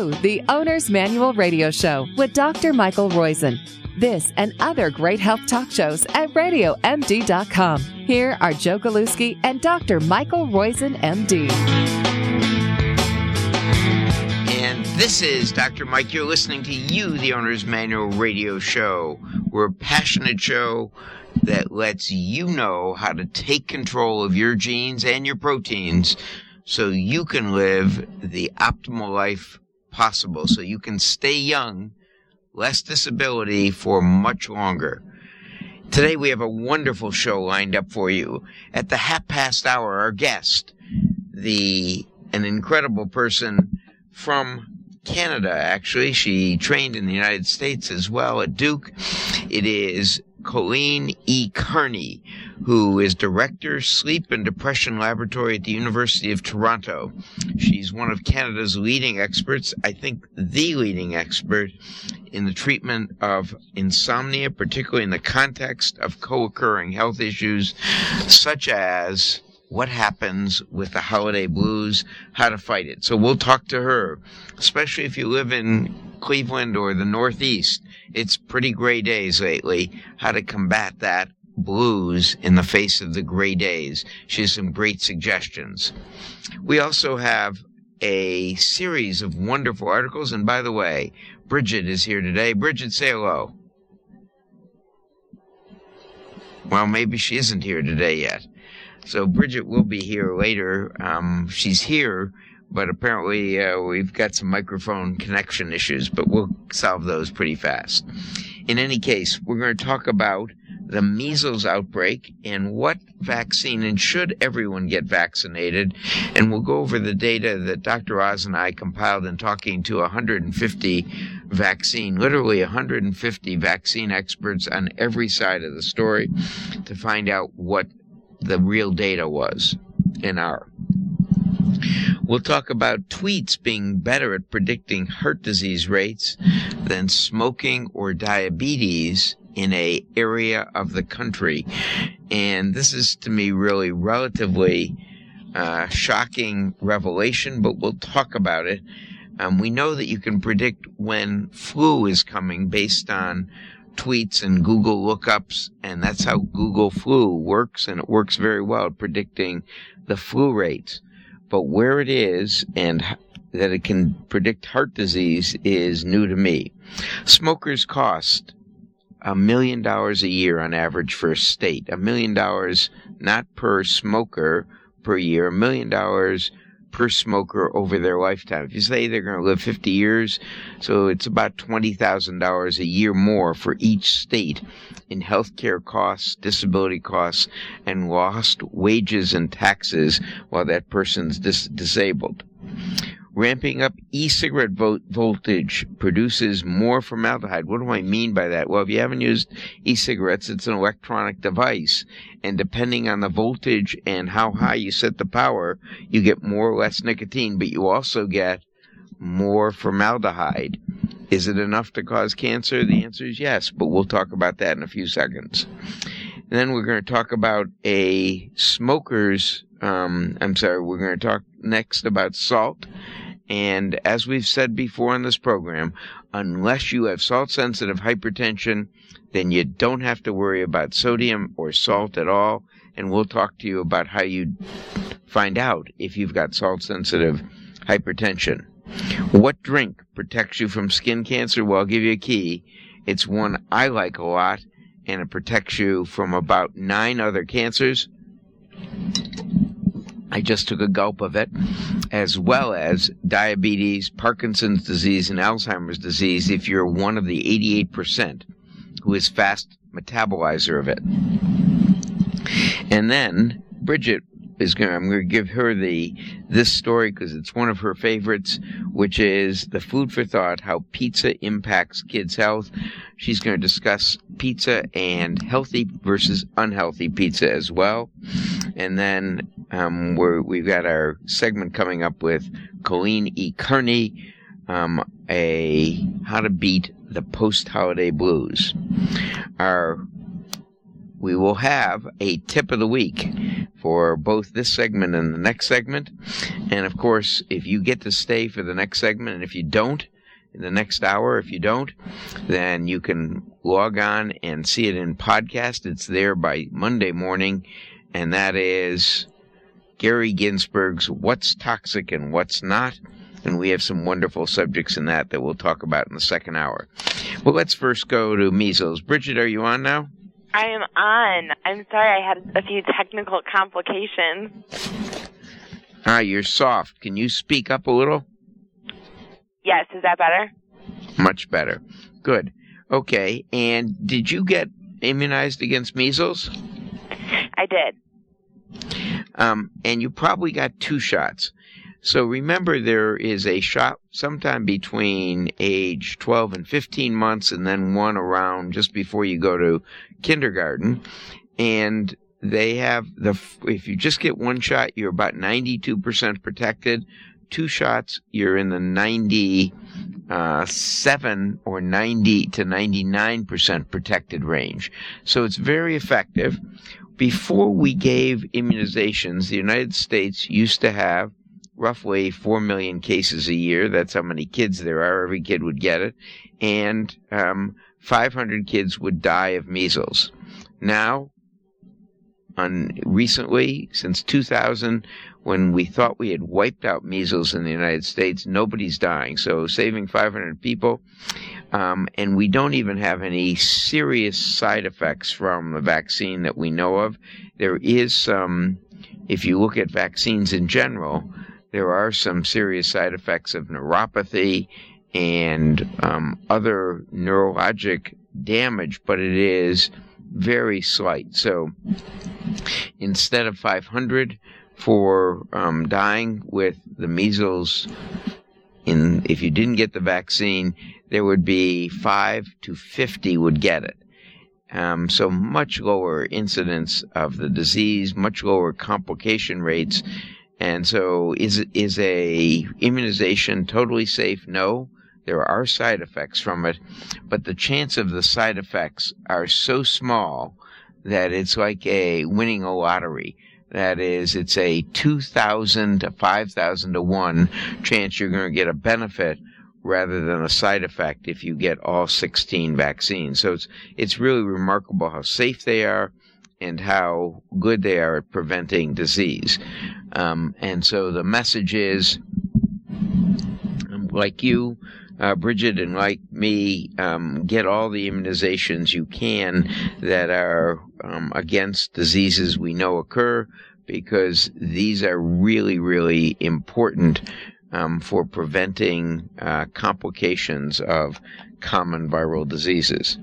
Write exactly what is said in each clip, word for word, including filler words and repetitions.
to the Owner's Manual Radio Show with Doctor Michael Roizen. This and other great health talk shows at radio m d dot com. Here are Joe Galuski and Doctor Michael Roizen, M D. And this is Doctor Mike. You're listening to You, the Owner's Manual Radio Show. We're a passionate show that lets you know how to take control of your genes and your proteins so you can live the optimal life possible, so you can stay young, less disability for much longer. Today we have a wonderful show lined up for you. At the half past hour, our guest, the an incredible person from Canada, actually. She trained in the United States as well at Duke. It is Colleen E. Kearney, who is Director, Sleep and Depression Laboratory at the University of Toronto. She's one of Canada's leading experts, I think the leading expert, in the treatment of insomnia, particularly in the context of co-occurring health issues, such as what happens with the holiday blues, how to fight it. So we'll talk to her, especially if you live in Cleveland or the Northeast. It's pretty gray days lately. How to combat that blues in the face of the gray days. She has some great suggestions. We also have a series of wonderful articles. And by the way, Bridget is here today. Bridget, say hello. Well, maybe she isn't here today yet. So Bridget will be here later. Um, she's here, but apparently uh, we've got some microphone connection issues, but we'll solve those pretty fast. In any case, we're going to talk about the measles outbreak and what vaccine, and should everyone get vaccinated. And we'll go over the data that Doctor Oz and I compiled in talking to one hundred fifty vaccine, literally one hundred fifty vaccine experts on every side of the story to find out what the real data was and are. We'll talk about tweets being better at predicting heart disease rates than smoking or diabetes in a area of the country. And this is, to me, really relatively uh, shocking revelation, but we'll talk about it. Um, we know that you can predict when flu is coming based on tweets and Google lookups, and that's how Google Flu works, and it works very well at predicting the flu rates. But where it is and that it can predict heart disease is new to me. Smokers cost a million dollars a year on average for a state. A million dollars not per smoker per year, a million dollars per smoker over their lifetime. If you say they're going to live fifty years, so it's about twenty thousand dollars a year more for each state in health care costs, disability costs, and lost wages and taxes while that person's dis- disabled. Ramping up e-cigarette vo- voltage produces more formaldehyde. What do I mean by that? Well, if you haven't used e-cigarettes, it's an electronic device. And depending on the voltage and how high you set the power, you get more or less nicotine, but you also get more formaldehyde. Is it enough to cause cancer? The answer is yes, but we'll talk about that in a few seconds. And then we're going to talk about a smoker's, um, I'm sorry, we're going to talk next about salt. And as we've said before in this program, unless you have salt-sensitive hypertension, then you don't have to worry about sodium or salt at all. And we'll talk to you about how you find out if you've got salt-sensitive hypertension. What drink protects you from skin cancer? Well, I'll give you a key. It's one I like a lot, and it protects you from about nine other cancers. I just took a gulp of it, as well as diabetes, Parkinson's disease, and Alzheimer's disease if you're one of the eighty-eight percent who is fast metabolizer of it. And then Bridget is going to, I'm going to give her the this story because it's one of her favorites, which is the food for thought, how pizza impacts kids' health. She's going to discuss pizza and healthy versus unhealthy pizza as well. And then um, we're, we've got our segment coming up with Colleen E. Kearney, um, a how to beat the post-holiday blues. Our We will have a tip of the week for both this segment and the next segment. And of course, if you get to stay for the next segment, and if you don't, in the next hour, if you don't, then you can log on and see it in podcast. It's there by Monday morning, and that is Gary Ginsberg's What's Toxic and What's Not. And we have some wonderful subjects in that that we'll talk about in the second hour. Well, let's first go to measles. Bridget, are you on now? I am on. I'm sorry, I had a few technical complications. Ah, you're soft. Can you speak up a little? Yes, is that better? Much better. Good. Okay, and did you get immunized against measles? I did. Um, and you probably got two shots. So remember, there is a shot sometime between age twelve and fifteen months, and then one around just before you go to kindergarten. And they have the, if you just get one shot, you're about ninety-two percent protected. Two shots, you're in the ninety-seven or ninety to ninety-nine percent protected range. So it's very effective. Before we gave immunizations, the United States used to have roughly four million cases a year. That's how many kids there are. Every kid would get it. And um, five hundred kids would die of measles. Now, on recently, since two thousand, when we thought we had wiped out measles in the United States, nobody's dying. So saving five hundred people. Um, and we don't even have any serious side effects from the vaccine that we know of. There is some, if you look at vaccines in general, there are some serious side effects of neuropathy and um, other neurologic damage, but it is very slight. So instead of five hundred for um, dying with the measles, in if you didn't get the vaccine, there would be five to fifty would get it. Um, so much lower incidence of the disease, much lower complication rates. And so is is a immunization totally safe? No. There are side effects from it, but the chance of the side effects are so small that it's like a winning a lottery. That is, it's a two thousand to five thousand to one chance you're going to get a benefit rather than a side effect if you get all sixteen vaccines. So it's it's really remarkable how safe they are and how good they are at preventing disease. Um, and so the message is, like you, uh, Bridget, and like me, um, get all the immunizations you can that are um, against diseases we know occur, because these are really, really important um, for preventing uh, complications of common viral diseases.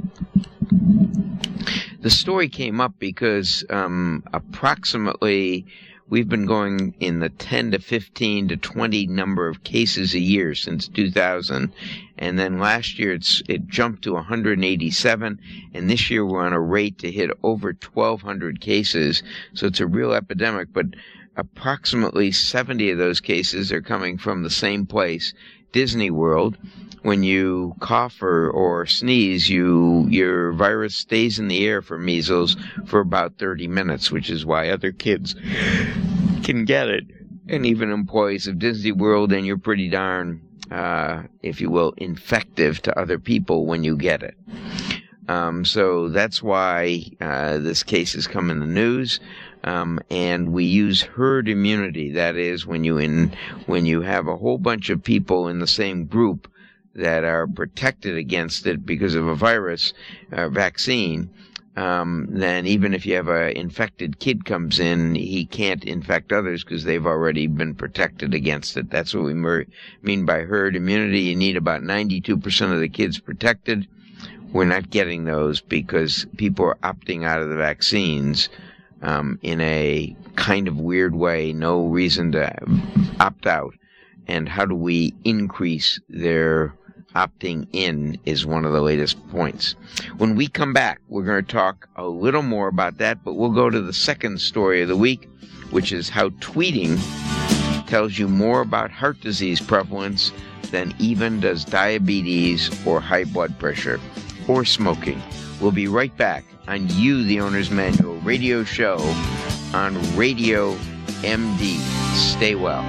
The story came up because um, approximately we've been going in the ten to fifteen to twenty number of cases a year since two thousand. And then last year it's, it jumped to one hundred eighty-seven. And this year we're on a rate to hit over twelve hundred cases. So it's a real epidemic. But approximately seventy of those cases are coming from the same place, Disney World. When you cough or, or sneeze, you your virus stays in the air for measles for about thirty minutes, which is why other kids can get it, and even employees of Disney World, and you're pretty darn, uh, if you will, infective to other people when you get it. Um, so that's why uh, this case has come in the news. Um, and we use herd immunity. That is, when you in when you have a whole bunch of people in the same group that are protected against it because of a virus uh, vaccine, um, then even if you have an infected kid comes in, he can't infect others because they've already been protected against it. That's what we mer- mean by herd immunity. You need about ninety-two percent of the kids protected. We're not getting those because people are opting out of the vaccines um, in a kind of weird way, no reason to opt out. And how do we increase their opting in is one of the latest points. When we come back, we're going to talk a little more about that, but we'll go to the second story of the week, which is how tweeting tells you more about heart disease prevalence than even does diabetes or high blood pressure or smoking. We'll be right back on You, the Owner's Manual radio show on Radio M D. Stay well.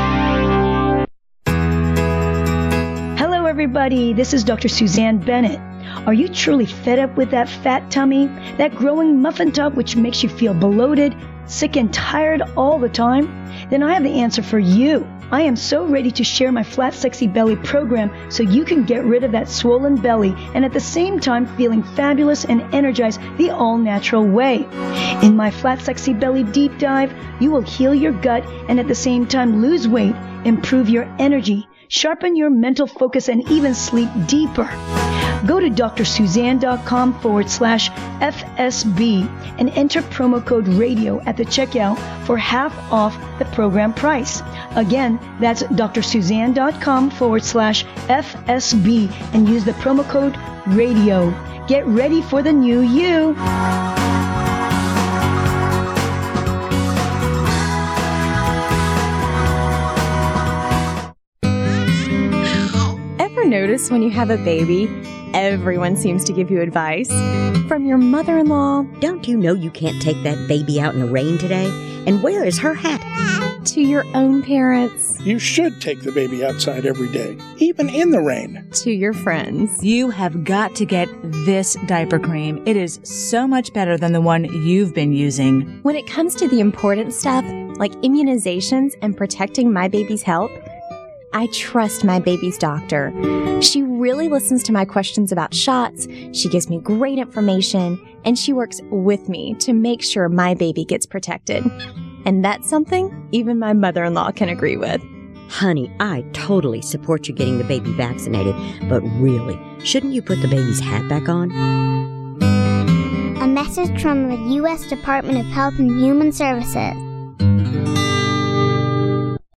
Hello, everybody. This is Doctor Suzanne Bennett. Are you truly fed up with that fat tummy, that growing muffin top which makes you feel bloated, sick and tired all the time? Then I have the answer for you. I am so ready to share my Flat Sexy Belly program so you can get rid of that swollen belly and at the same time feeling fabulous and energized the all-natural way. In my Flat Sexy Belly Deep Dive, you will heal your gut and at the same time lose weight, improve your energy, sharpen your mental focus, and even sleep deeper. Go to drsuzanne.com forward slash FSB and enter promo code radio at the checkout for half off the program price. Again, that's drsuzanne.com forward slash FSB and use the promo code radio. Get ready for the new you. Ever notice when you have a baby, everyone seems to give you advice? From your mother-in-law, don't you know you can't take that baby out in the rain today? And where is her hat? To your own parents, you should take the baby outside every day, even in the rain. To your friends, you have got to get this diaper cream. It is so much better than the one you've been using. When it comes to the important stuff, like immunizations and protecting my baby's health, I trust my baby's doctor. She really listens to my questions about shots, she gives me great information, and she works with me to make sure my baby gets protected. And that's something even my mother-in-law can agree with. Honey, I totally support you getting the baby vaccinated, but really, shouldn't you put the baby's hat back on? A message from the U S Department of Health and Human Services.